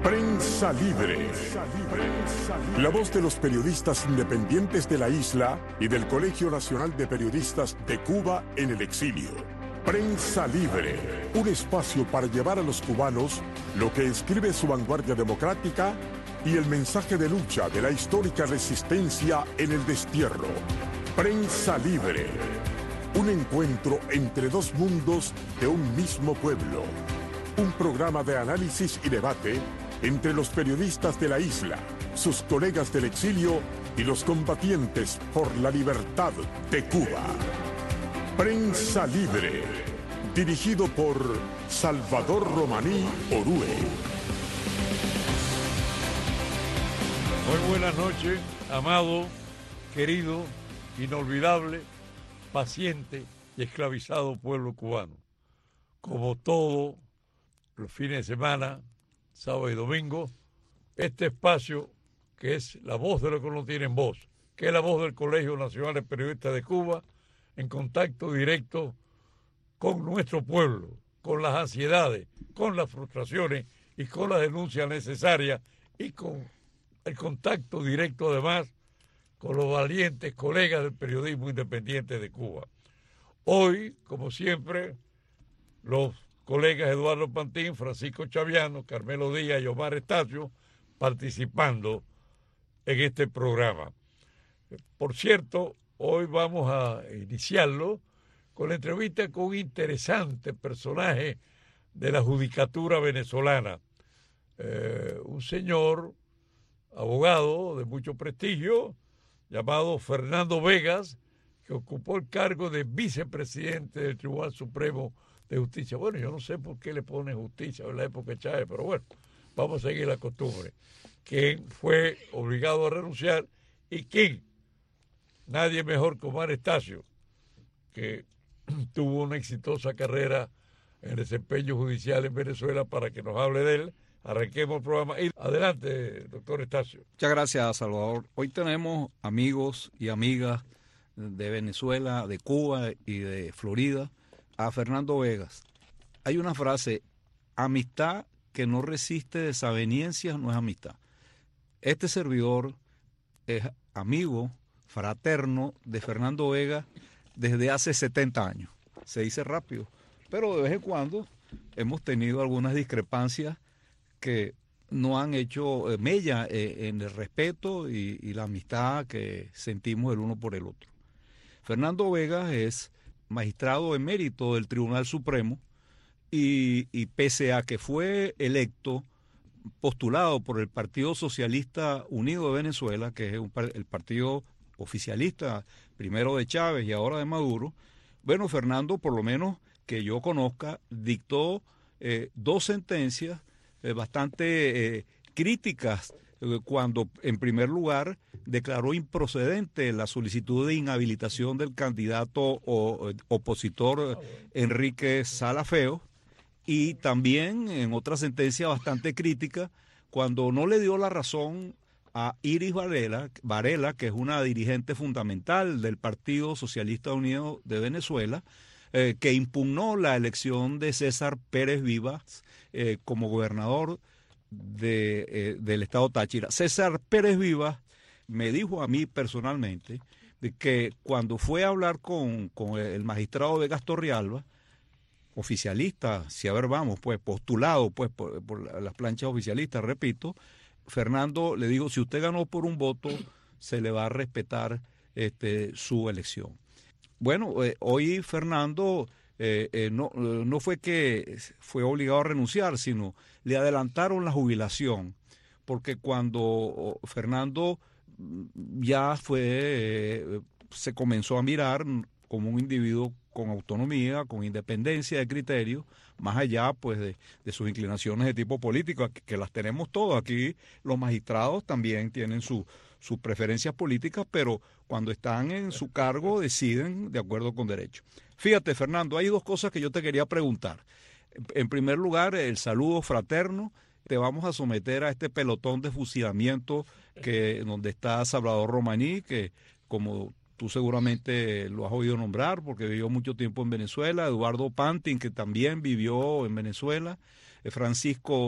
Prensa Libre. La voz de los periodistas independientes de la isla y del Colegio Nacional de Periodistas de Cuba en el exilio. Prensa Libre, un espacio para llevar a los cubanos lo que escribe su vanguardia democrática y el mensaje de lucha de la histórica resistencia en el destierro. Prensa Libre, un encuentro entre dos mundos de un mismo pueblo. Un programa de análisis y debate entre los periodistas de la isla, sus colegas del exilio y los combatientes por la libertad de Cuba. Prensa Libre, dirigido por Salvador Romaní Orue. Muy buenas noches, amado, querido, inolvidable, paciente y esclavizado pueblo cubano. Como todos los fines de semana, sábado y domingo, este espacio que es la voz de los que no tienen voz, que es la voz del Colegio Nacional de Periodistas de Cuba, en contacto directo con nuestro pueblo, con las ansiedades, con las frustraciones y con las denuncias necesarias y con el contacto directo además con los valientes colegas del periodismo independiente de Cuba. Hoy, como siempre, los colegas Eduardo Pantín, Francisco Chaviano, Carmelo Díaz y Omar Estacio participando en este programa. Por cierto, hoy vamos a iniciarlo con la entrevista con un interesante personaje de la judicatura venezolana, un señor abogado de mucho prestigio llamado Fernando Vegas, que ocupó el cargo de vicepresidente del Tribunal Supremo de Justicia. Bueno, yo no sé por qué le ponen justicia en la época de Chávez, pero bueno, vamos a seguir la costumbre. Quien fue obligado a renunciar y quién, nadie mejor que Omar Estacio, que tuvo una exitosa carrera en desempeño judicial en Venezuela, para que nos hable de él. Arranquemos el programa. Y adelante, doctor Estacio. Muchas gracias, Salvador. Hoy tenemos amigos y amigas de Venezuela, de Cuba y de Florida, a Fernando Vegas. Hay una frase: amistad que no resiste desavenencias no es amistad. Este servidor es amigo fraterno de Fernando Vegas desde hace 70 años. Se dice rápido, pero de vez en cuando hemos tenido algunas discrepancias que no han hecho mella en el respeto y la amistad que sentimos el uno por el otro. Fernando Vegas es magistrado emérito del Tribunal Supremo y pese a que fue electo, postulado por el Partido Socialista Unido de Venezuela, que es el partido oficialista, primero de Chávez y ahora de Maduro, bueno, Fernando, por lo menos que yo conozca, dictó 2 sentencias bastante críticas, cuando en primer lugar declaró improcedente la solicitud de inhabilitación del candidato opositor Enrique Salafeo, y también en otra sentencia bastante crítica cuando no le dio la razón a Iris Varela, que es una dirigente fundamental del Partido Socialista Unido de Venezuela, que impugnó la elección de César Pérez Vivas como gobernador del estado Táchira. César Pérez Vivas me dijo a mí personalmente de que cuando fue a hablar con el magistrado Vegas Torrealba, oficialista, si a ver vamos, pues postulado pues por las planchas oficialistas, repito, Fernando le dijo: si usted ganó por un voto, se le va a respetar su elección. Bueno, hoy Fernando no fue que fue obligado a renunciar, sino le adelantaron la jubilación, porque cuando Fernando ya se comenzó a mirar como un individuo con autonomía, con independencia de criterio, más allá pues de sus inclinaciones de tipo político, que las tenemos todos. Aquí los magistrados también tienen sus preferencias políticas, pero cuando están en su cargo deciden de acuerdo con derecho. Fíjate, Fernando, hay 2 cosas que yo te quería preguntar. En primer lugar, el saludo fraterno. Te vamos a someter a este pelotón de fusilamiento donde está Salvador Romaní, que como tú seguramente lo has oído nombrar porque vivió mucho tiempo en Venezuela, Eduardo Pantín, que también vivió en Venezuela, Francisco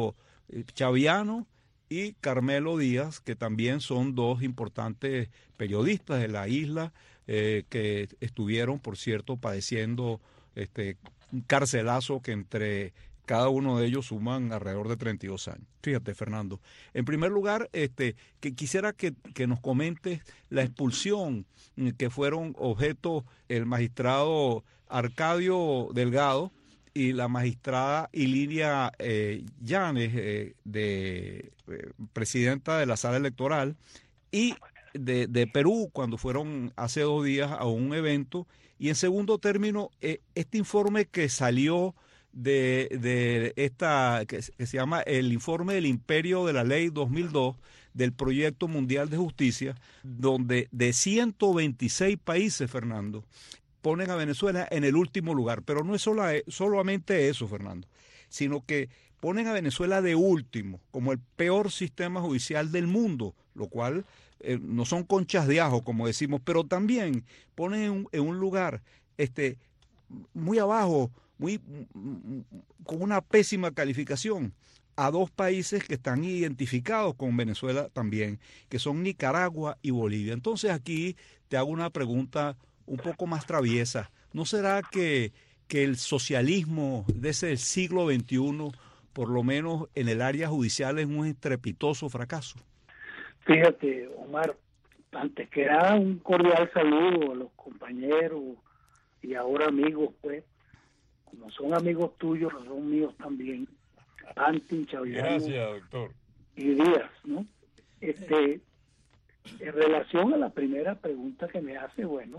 Chaviano y Carmelo Díaz, que también son dos importantes periodistas de la isla, que estuvieron, por cierto, padeciendo un carcelazo que entre cada uno de ellos suman alrededor de 32 años. Fíjate, Fernando. En primer lugar, que quisiera que nos comentes la expulsión que fueron objeto el magistrado Arcadio Delgado y la magistrada Iliria Llanes, presidenta de la sala electoral, y de Perú, cuando fueron hace 2 días a un evento. Y en segundo término, este informe que salió de esta, que se llama el informe del imperio de la ley 2002 del Proyecto Mundial de Justicia, donde de 126 países, Fernando, ponen a Venezuela en el último lugar. Pero no es solamente eso, Fernando, sino que ponen a Venezuela de último, como el peor sistema judicial del mundo, lo cual no son conchas de ajo, como decimos, pero también ponen en un lugar muy abajo, con una pésima calificación, a 2 países que están identificados con Venezuela también, que son Nicaragua y Bolivia. Entonces aquí te hago una pregunta un poco más traviesa. ¿No será que el socialismo de ese siglo XXI, por lo menos en el área judicial, es un estrepitoso fracaso? Fíjate, Omar, antes que nada, un cordial saludo a los compañeros y ahora amigos, pues, como son amigos tuyos, son míos también, Antin, Chaviano. Gracias, doctor. Y Díaz, ¿no? En relación a la primera pregunta que me hace, bueno,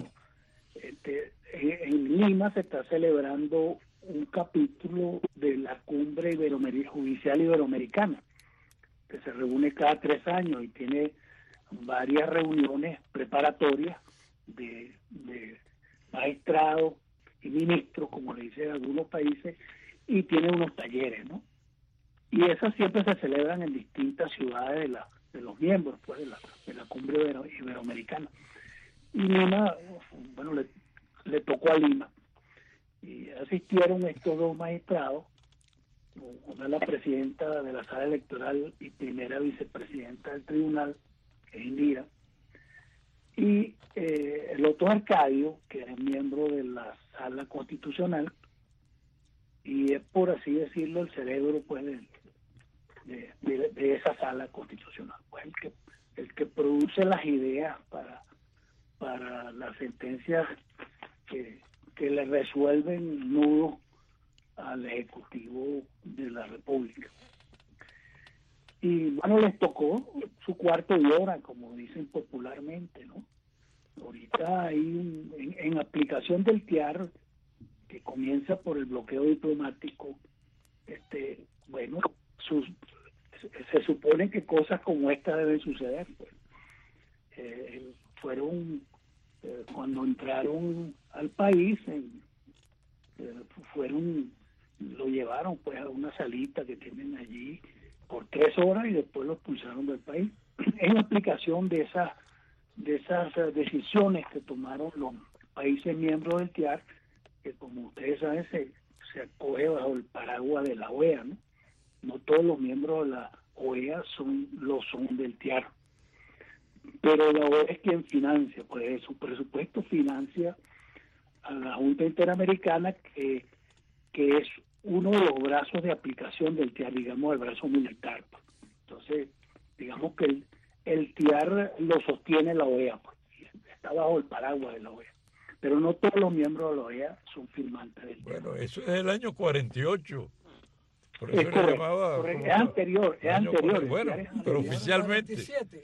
en Lima se está celebrando un capítulo de la cumbre judicial iberoamericana, que se reúne cada 3 años y tiene varias reuniones preparatorias de magistrados y ministros, como le dicen algunos países, y tiene unos talleres, ¿no? Y esas siempre se celebran en distintas ciudades de los miembros, pues, de la cumbre iberoamericana. Y Lima, bueno, le tocó a Lima. Y asistieron estos 2 magistrados, una la presidenta de la sala electoral y primera vicepresidenta del tribunal, que es Indira, y el otro Arcadio, que es miembro de la sala constitucional, y es, por así decirlo, el cerebro, pues, de esa sala constitucional, pues el que produce las ideas para las sentencias que le resuelven nudos al Ejecutivo de la República. Y bueno, les tocó su cuarto de hora, como dicen popularmente, ¿no? Ahorita hay en aplicación del TIAR, que comienza por el bloqueo diplomático, bueno, se supone que cosas como esta deben suceder, pues. Fueron cuando entraron al país, lo llevaron, pues, a una salita que tienen allí por 3 horas y después lo expulsaron del país. En aplicación de esas decisiones que tomaron los países miembros del TIAR, que, como ustedes saben, se acoge bajo el paraguas de la OEA, ¿no? No todos los miembros de la OEA son del TIAR, pero la OEA es quien financia, pues su presupuesto financia a la Junta Interamericana, que es uno de los brazos de aplicación del TIAR, digamos, el brazo militar, pues. Entonces, digamos que el TIAR lo sostiene la OEA, pues, está bajo el paraguas de la OEA, pero no todos los miembros de la OEA son firmantes del TIAR. Bueno, eso es del año 48. Por eso es le correcto, llamaba... correcto. Es anterior. Bueno, pero oficialmente.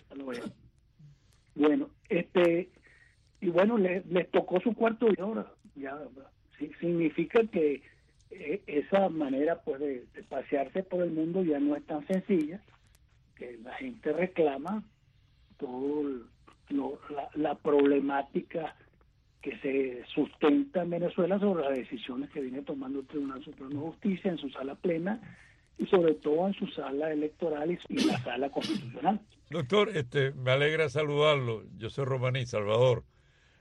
Bueno, y bueno, les tocó su cuarto de hora. Ya significa que esa manera, pues, de pasearse por el mundo ya no es tan sencilla, que la gente reclama todo la problemática que se sustenta en Venezuela sobre las decisiones que viene tomando el Tribunal Supremo de Justicia en su sala plena y sobre todo en su sala electoral y la sala constitucional. Doctor, me alegra saludarlo. Yo soy Romaní Salvador.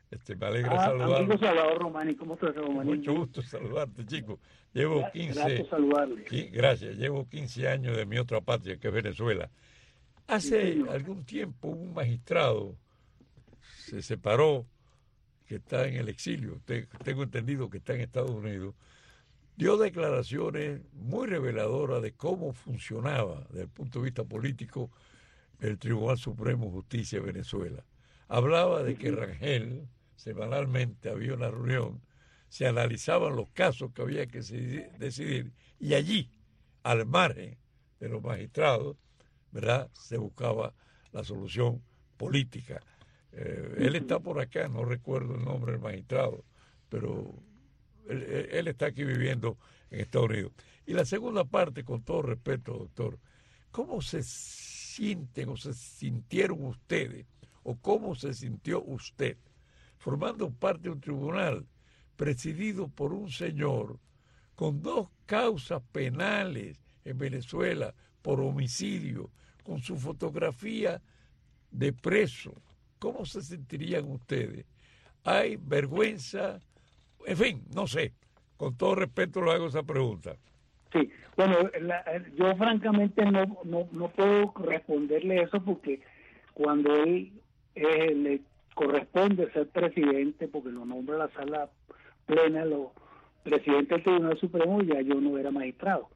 Me alegra saludarte. Amigo Salvador Romani, ¿cómo estás, Romani? Mucho gusto saludarte, chico. Llevo 15... Gracias saludarle. Gracias. Llevo 15 años de mi otra patria, que es Venezuela. Hace algún tiempo un magistrado se separó, que está en el exilio, tengo entendido que está en Estados Unidos, dio declaraciones muy reveladoras de cómo funcionaba desde el punto de vista político el Tribunal Supremo de Justicia de Venezuela. Hablaba de que Rangel, semanalmente había una reunión, se analizaban los casos que había que decidir y allí, al margen de los magistrados, ¿verdad?, se buscaba la solución política. Él está por acá, no recuerdo el nombre del magistrado, pero él está aquí viviendo en Estados Unidos. Y la segunda parte, con todo respeto, doctor, ¿cómo se sienten o se sintieron ustedes, o cómo se sintió usted formando parte de un tribunal presidido por un señor con 2 causas penales en Venezuela por homicidio, con su fotografía de preso? ¿Cómo se sentirían ustedes? ¿Hay vergüenza? En fin, no sé. Con todo respeto le hago esa pregunta. Sí, bueno, yo francamente no puedo responderle eso porque cuando él le corresponde ser presidente, porque lo nombra la sala plena, los presidentes del Tribunal Supremo, ya yo no era magistrado.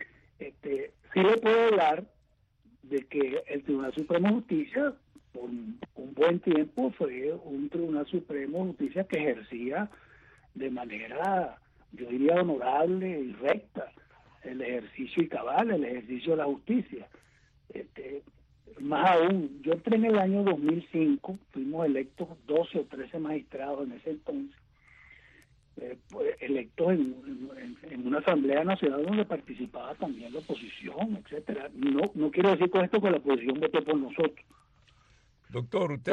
Sí le puedo hablar de que el Tribunal Supremo de Justicia, por un buen tiempo, fue un Tribunal Supremo de Justicia que ejercía de manera, yo diría, honorable y recta el ejercicio y cabal, el ejercicio de la justicia. Más aún, yo entré en el año 2005, fuimos electos 12 o 13 magistrados en ese entonces, electos en una Asamblea Nacional donde participaba también la oposición, etcétera. No quiero decir con esto que la oposición votó por nosotros. Doctor, usted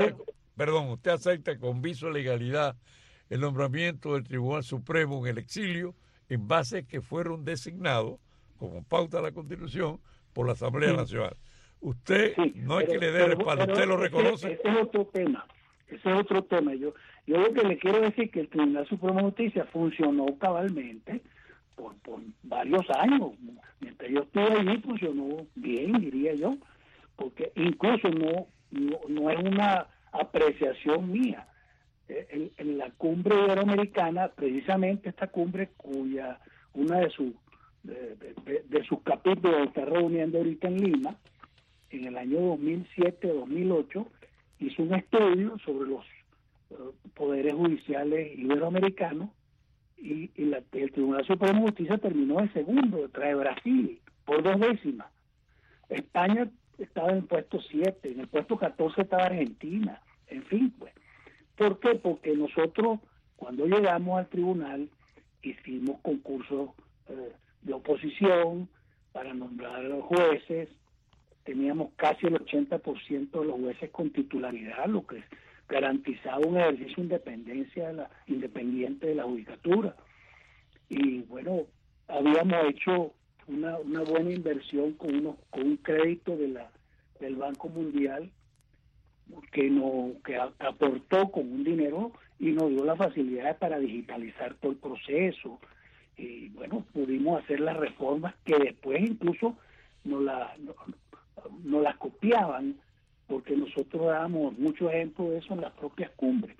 acepta con viso de legalidad el nombramiento del Tribunal Supremo en el exilio en base a que fueron designados, como pauta la Constitución, por la Asamblea Nacional. Usted, no hay que le dé respaldo, usted lo reconoce. Ese es otro tema. Yo lo que le quiero decir es que el Tribunal Supremo de Justicia funcionó cabalmente por varios años. Mientras yo estuve allí funcionó bien, diría yo, porque incluso no es una apreciación mía. En la cumbre iberoamericana, precisamente esta cumbre cuya una de sus capítulos está reuniendo ahorita en Lima, en el año 2007-2008, hizo un estudio sobre los poderes judiciales iberoamericanos y el Tribunal Supremo de Justicia terminó de segundo, detrás de Brasil, por 2 décimas. España estaba en el puesto 7, en el puesto 14 estaba Argentina, en fin, pues. ¿Por qué? Porque nosotros, cuando llegamos al tribunal, hicimos concursos de oposición para nombrar a los jueces, teníamos casi el 80% de los jueces con titularidad, lo que garantizaba un ejercicio independiente de la judicatura. Y bueno, habíamos hecho una buena inversión con un crédito del Banco Mundial que aportó con un dinero y nos dio las facilidades para digitalizar todo el proceso. Y bueno, pudimos hacer las reformas que después incluso nos las copiaban, porque nosotros dábamos muchos ejemplos de eso en las propias cumbres,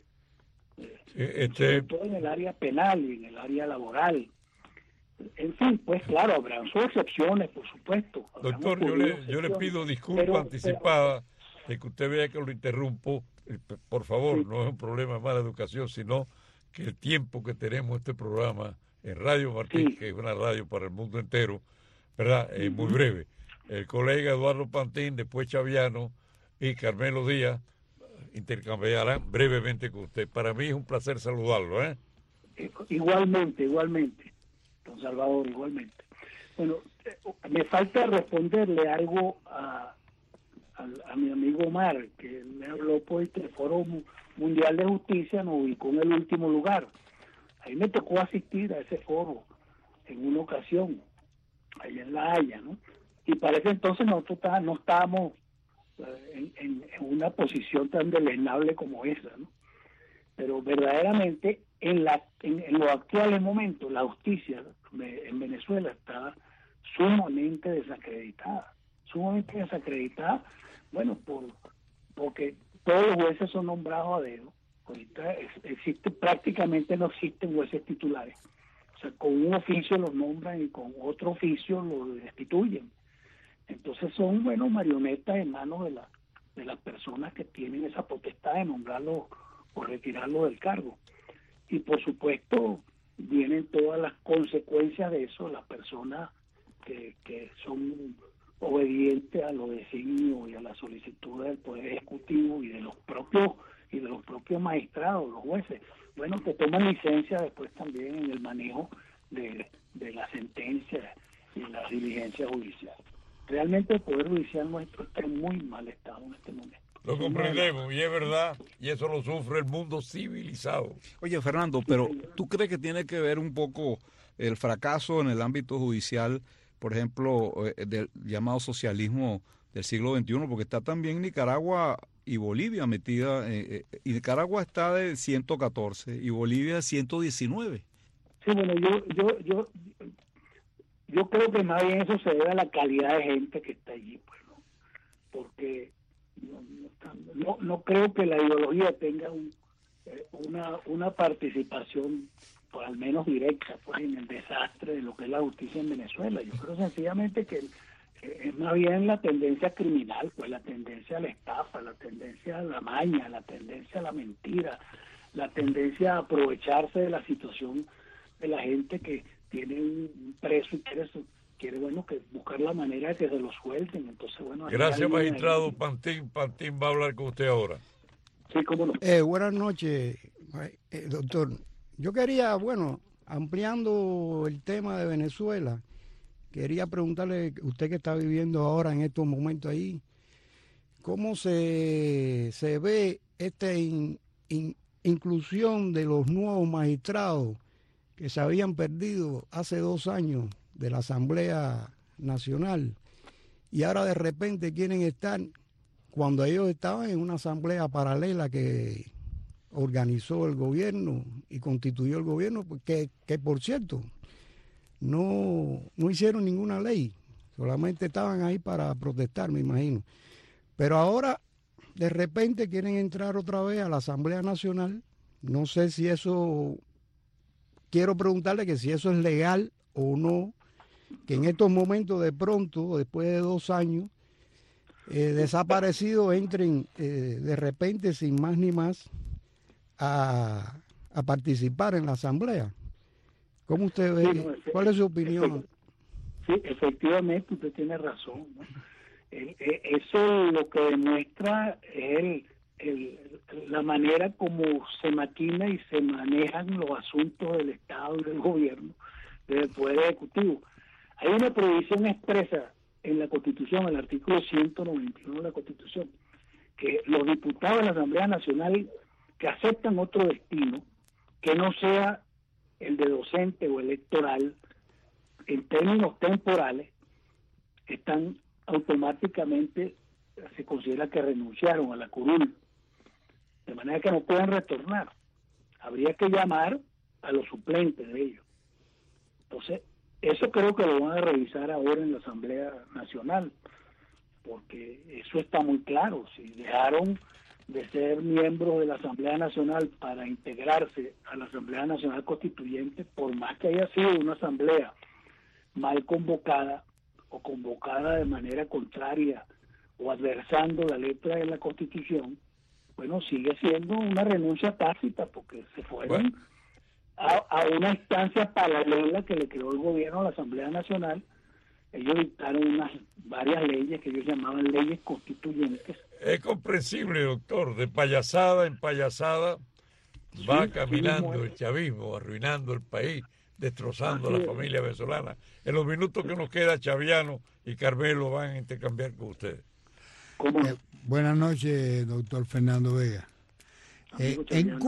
sobre todo en el área penal y en el área laboral. En fin, pues claro, habrán sus excepciones, por supuesto. Doctor, yo le pido disculpas anticipadas de que usted vea que lo interrumpo. Por favor, no es un problema de mala educación, sino que el tiempo que tenemos este programa en Radio Martín, que es una radio para el mundo entero, ¿verdad? Es muy breve. El colega Eduardo Pantín, después Chaviano y Carmelo Díaz intercambiarán brevemente con usted. Para mí es un placer saludarlo, ¿eh? Igualmente, don Salvador, igualmente. Bueno, me falta responderle algo a mi amigo Omar, que me habló pues que el Foro Mundial de Justicia nos ubicó en el último lugar. Ahí me tocó asistir a ese foro en una ocasión, allá en La Haya, ¿no? Y para ese entonces nosotros no estábamos en una posición tan deleznable como esa, ¿no? pero verdaderamente en los actuales momentos la justicia en Venezuela está sumamente desacreditada, bueno, porque todos los jueces son nombrados a dedo. Ahorita prácticamente no existen jueces titulares. O sea, con un oficio los nombran y con otro oficio los destituyen. Entonces son, bueno, marionetas en manos de las personas que tienen esa potestad de nombrarlo o retirarlo del cargo. Y por supuesto vienen todas las consecuencias de eso, las personas que son obedientes a los designios y a las solicitudes del Poder Ejecutivo y de los propios magistrados, los jueces, bueno, que toman licencia después también en el manejo de la sentencia y la diligencia judicial. Realmente el Poder Judicial nuestro está en muy mal estado en este momento. Lo comprendemos, y es verdad, y eso lo sufre el mundo civilizado. Oye, Fernando, pero ¿tú crees que tiene que ver un poco el fracaso en el ámbito judicial, por ejemplo, del llamado socialismo del siglo XXI? Porque está también Nicaragua y Bolivia metida, y Nicaragua está de 114 y Bolivia de 119. Sí, bueno, yo creo que más bien eso se debe a la calidad de gente que está allí, pues, ¿no? Porque no creo que la ideología tenga una participación, por al menos directa, pues, en el desastre de lo que es la justicia en Venezuela. Yo creo sencillamente que es más bien la tendencia criminal, pues la tendencia a la estafa, la tendencia a la maña, la tendencia a la mentira, la tendencia a aprovecharse de la situación de la gente que tiene un preso y quiere bueno, que buscar la manera de que se lo suelten. Entonces, bueno, gracias, magistrado Pantín va a hablar con usted ahora. Sí, cómo no. Buenas noches, doctor. Yo quería, bueno, ampliando el tema de Venezuela, quería preguntarle, usted que está viviendo ahora en estos momentos ahí, ¿cómo se ve esta inclusión de los nuevos magistrados que se habían perdido hace 2 años de la Asamblea Nacional y ahora de repente quieren estar cuando ellos estaban en una asamblea paralela que organizó el gobierno y constituyó el gobierno, que por cierto no hicieron ninguna ley, solamente estaban ahí para protestar, me imagino. Pero ahora de repente quieren entrar otra vez a la Asamblea Nacional. No sé si eso, quiero preguntarle que si eso es legal o no, que en estos momentos de pronto, después de 2 años, desaparecidos entren de repente sin más ni más a participar en la Asamblea. ¿Cómo usted ve? Sí, ¿cuál es su opinión? Sí, efectivamente, usted tiene razón, ¿no? Eso lo que demuestra es la manera como se maquina y se manejan los asuntos del Estado y del gobierno, del Poder Ejecutivo. Hay una prohibición expresa en la Constitución, el artículo 191 de la Constitución, que los diputados de la Asamblea Nacional que aceptan otro destino, que no sea el de docente o electoral, en términos temporales, están automáticamente, se considera que renunciaron a la curul, de manera que no pueden retornar. Habría que llamar a los suplentes de ellos. Entonces, eso creo que lo van a revisar ahora en la Asamblea Nacional, porque eso está muy claro. Si dejaron de ser miembros de la Asamblea Nacional para integrarse a la Asamblea Nacional Constituyente, por más que haya sido una asamblea mal convocada o convocada de manera contraria o adversando la letra de la Constitución, bueno, sigue siendo una renuncia tácita, porque se fueron a una instancia paralela que le creó el gobierno a la Asamblea Nacional. Ellos dictaron varias leyes que ellos llamaban leyes constituyentes. Es comprensible, doctor, de payasada en payasada va caminando el chavismo, arruinando el país, destrozando a la familia venezolana. En los minutos que nos queda, Chaviano y Carmelo van a intercambiar con ustedes. Buenas noches, doctor Fernando Vega. En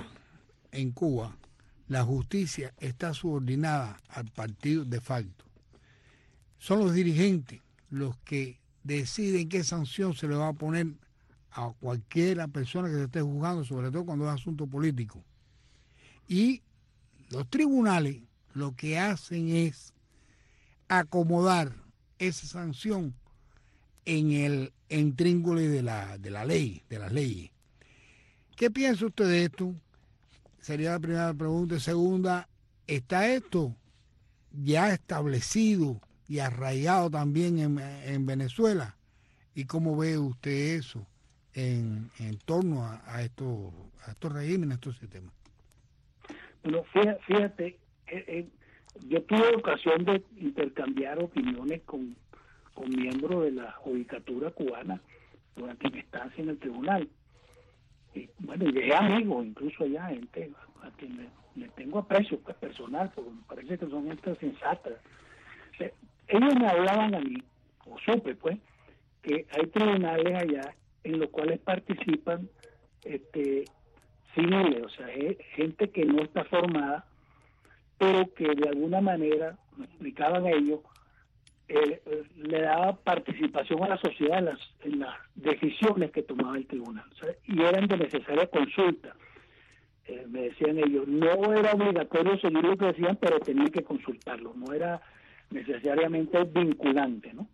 Cuba, la justicia está subordinada al partido de facto. Son los dirigentes los que deciden qué sanción se le va a poner a cualquier persona que se esté juzgando, sobre todo cuando es asunto político. Y los tribunales lo que hacen es acomodar esa sanción en el intríngulis de la ley, de las leyes. ¿Qué piensa usted de esto? Sería la primera pregunta. Segunda, ¿está esto ya establecido y arraigado también en Venezuela? ¿Y cómo ve usted eso en torno a estos regímenes, a estos sistemas? Bueno, fíjate, yo tuve ocasión de intercambiar opiniones con miembros de la judicatura cubana durante mi estancia en el tribunal. Y bueno, y dejé amigos, incluso allá, gente a quien le tengo aprecio personal, porque me parece que son gente sensata. Ellos me hablaban a mí, o supe pues, que hay tribunales allá en los cuales participan civiles, o sea, gente que no está formada, pero que de alguna manera, me explicaban ellos, le daba participación a la sociedad en las decisiones que tomaba el tribunal, o sea, y eran de necesaria consulta. Me decían ellos, no era obligatorio seguir lo que decían, pero tenía que consultarlo, no era necesariamente vinculante, ¿no?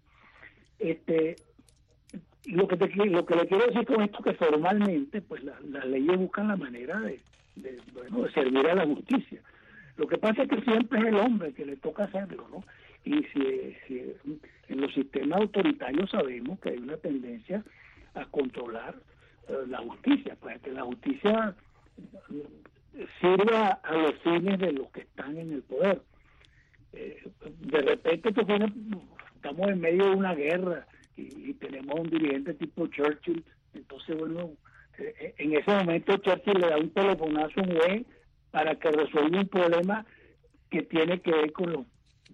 Lo que le quiero decir con esto, que formalmente pues las leyes buscan la manera de servir a la justicia. Lo que pasa es que siempre es el hombre que le toca hacerlo, ¿no? Y si en los sistemas autoritarios sabemos que hay una tendencia a controlar la justicia, pues que la justicia sirva a los fines de los que están en el poder. De repente estamos en medio de una guerra y tenemos un dirigente tipo Churchill, entonces bueno, en ese momento Churchill le da un telefonazo a un juez para que resuelva un problema que tiene que ver con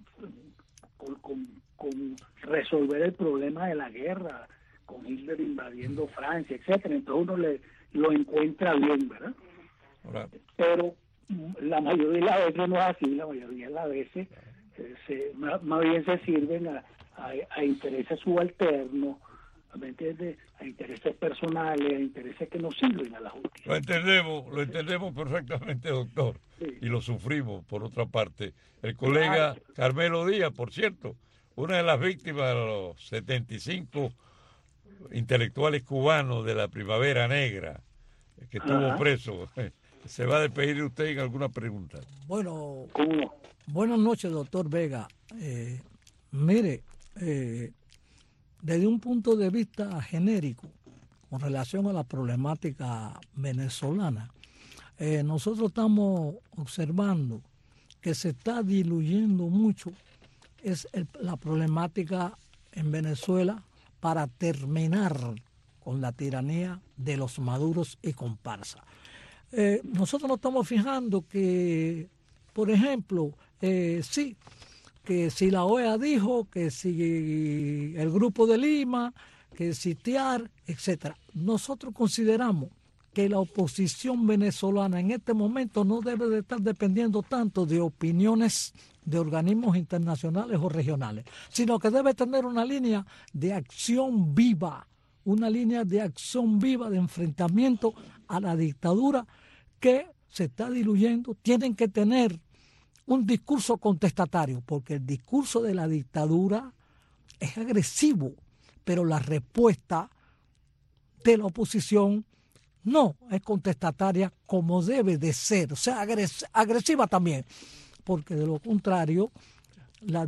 resolver el problema de la guerra, con Hitler invadiendo Francia, etcétera. Entonces uno lo encuentra bien, ¿verdad? Hola. Pero la mayoría de las veces no es así, la mayoría de las veces más bien se sirven a intereses subalternos, ¿me entiendes? A intereses personales, a intereses que no sirven a la justicia. Lo entendemos perfectamente, doctor, sí. Y lo sufrimos, por otra parte. El colega Carmelo Díaz, por cierto, una de las víctimas de los 75 intelectuales cubanos de la Primavera Negra, que estuvo preso. ¿Se va a despedir usted en alguna pregunta? Bueno, buenas noches, doctor Vega. Mire, desde un punto de vista genérico, con relación a la problemática venezolana, nosotros estamos observando que se está diluyendo mucho la problemática en Venezuela para terminar con la tiranía de los maduros y comparsa. Nosotros nos estamos fijando que, por ejemplo, sí, que si la OEA dijo, que si el Grupo de Lima, que si TIAR, etcétera. Nosotros consideramos que la oposición venezolana en este momento no debe de estar dependiendo tanto de opiniones de organismos internacionales o regionales, sino que debe tener una línea de acción viva, de enfrentamiento a la dictadura que se está diluyendo. Tienen que tener un discurso contestatario, porque el discurso de la dictadura es agresivo, pero la respuesta de la oposición no es contestataria como debe de ser, o sea, agresiva también, porque de lo contrario, la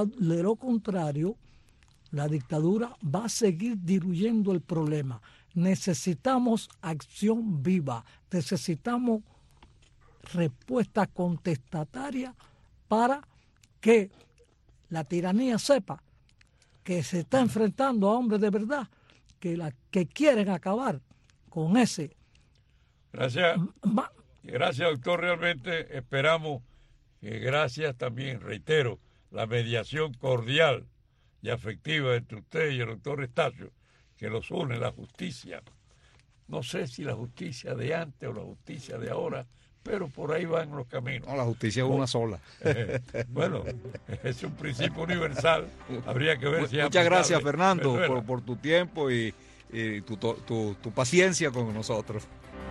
dictadura va a seguir diluyendo el problema. Necesitamos acción viva, necesitamos respuesta contestataria para que la tiranía sepa que se está enfrentando a hombres de verdad que quieren acabar con ese. Gracias, doctor. Realmente esperamos que, gracias también, reitero, la mediación cordial y afectiva entre usted y el doctor Estacio, que los une, la justicia. No sé si la justicia de antes o la justicia de ahora, pero por ahí van los caminos. No, la justicia es una sola. Bueno, es un principio universal. Habría que ver si es Muchas gracias, Fernando, por tu tiempo, y tu paciencia con nosotros.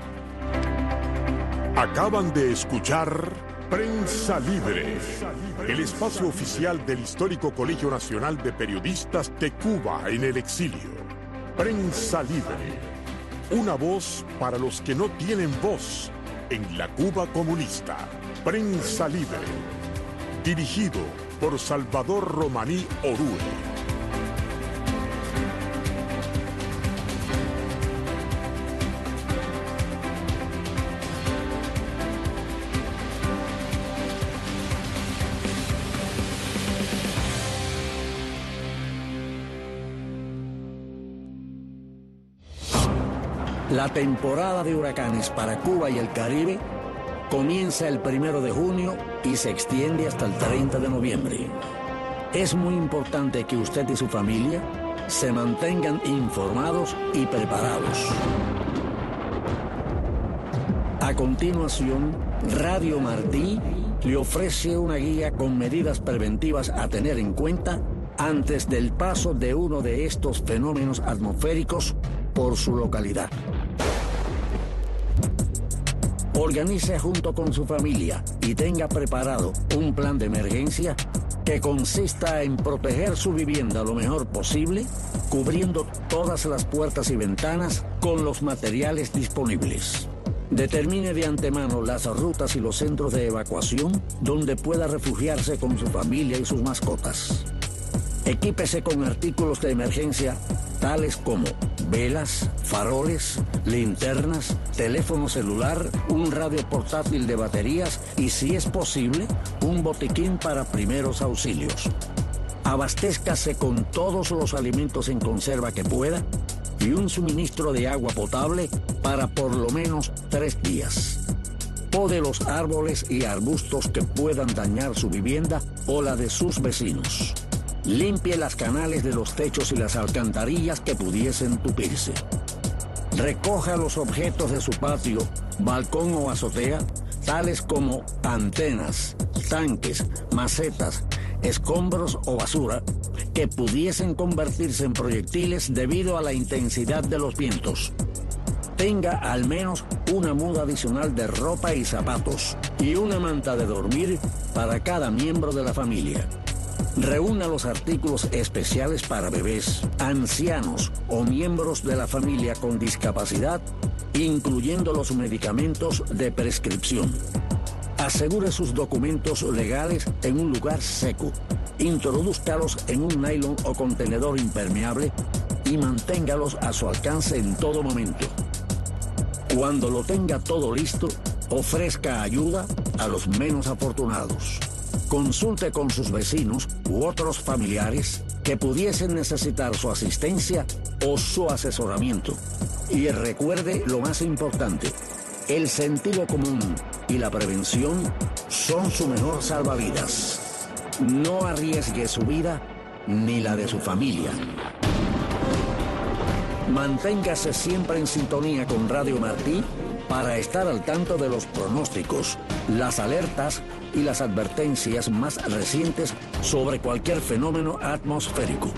Acaban de escuchar Prensa Libre, el espacio oficial del histórico Colegio Nacional de Periodistas de Cuba en el exilio. Prensa Libre, una voz para los que no tienen voz en la Cuba comunista. Prensa Libre, dirigido por Salvador Romaní Orue. La temporada de huracanes para Cuba y el Caribe comienza el 1 de junio y se extiende hasta el 30 de noviembre. Es muy importante que usted y su familia se mantengan informados y preparados. A continuación, Radio Martí le ofrece una guía con medidas preventivas a tener en cuenta antes del paso de uno de estos fenómenos atmosféricos por su localidad. Organice junto con su familia y tenga preparado un plan de emergencia que consista en proteger su vivienda lo mejor posible, cubriendo todas las puertas y ventanas con los materiales disponibles. Determine de antemano las rutas y los centros de evacuación donde pueda refugiarse con su familia y sus mascotas. Equípese con artículos de emergencia tales como velas, faroles, linternas, teléfono celular, un radio portátil de baterías y, si es posible, un botiquín para primeros auxilios. Abastézcase con todos los alimentos en conserva que pueda y un suministro de agua potable para por lo menos 3 días. Pode los árboles y arbustos que puedan dañar su vivienda o la de sus vecinos. Limpie las canales de los techos y las alcantarillas que pudiesen tupirse. Recoja los objetos de su patio, balcón o azotea, tales como antenas, tanques, macetas, escombros o basura, que pudiesen convertirse en proyectiles debido a la intensidad de los vientos. Tenga al menos una muda adicional de ropa y zapatos y una manta de dormir para cada miembro de la familia. Reúna los artículos especiales para bebés, ancianos o miembros de la familia con discapacidad, incluyendo los medicamentos de prescripción. Asegure sus documentos legales en un lugar seco. Introdúzcalos en un nylon o contenedor impermeable y manténgalos a su alcance en todo momento. Cuando lo tenga todo listo, ofrezca ayuda a los menos afortunados. Consulte con sus vecinos u otros familiares que pudiesen necesitar su asistencia o su asesoramiento. Y recuerde lo más importante, el sentido común y la prevención son su mejor salvavidas. No arriesgue su vida ni la de su familia. Manténgase siempre en sintonía con Radio Martí para estar al tanto de los pronósticos, las alertas y las advertencias más recientes sobre cualquier fenómeno atmosférico.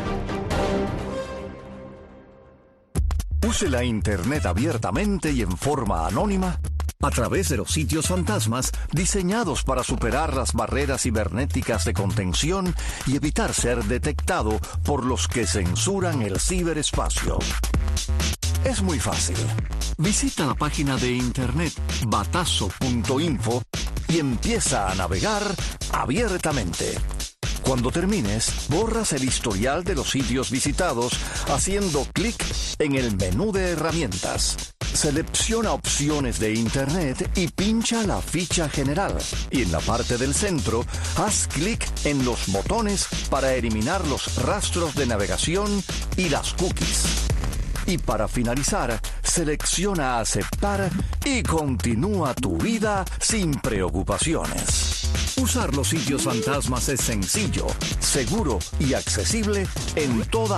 Use la Internet abiertamente y en forma anónima a través de los sitios fantasmas diseñados para superar las barreras cibernéticas de contención y evitar ser detectado por los que censuran el ciberespacio. Es muy fácil. Visita la página de internet batazo.info y empieza a navegar abiertamente. Cuando termines, borras el historial de los sitios visitados haciendo clic en el menú de herramientas. Selecciona opciones de Internet y pincha la ficha general. Y en la parte del centro, haz clic en los botones para eliminar los rastros de navegación y las cookies. Y para finalizar, selecciona aceptar y continúa tu vida sin preocupaciones. Usar los sitios fantasmas es sencillo, seguro y accesible en toda